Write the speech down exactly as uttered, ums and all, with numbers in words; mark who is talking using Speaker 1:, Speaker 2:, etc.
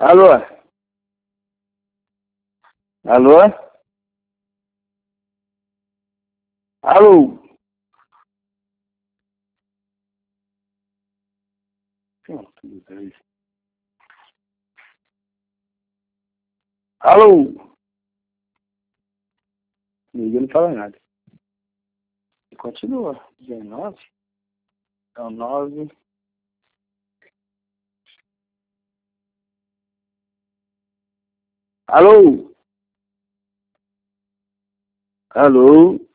Speaker 1: Alô? Alô? Alô? Alô? Ninguém não fala nada. Continua. dezenove. Então, nove. Alô? Alô?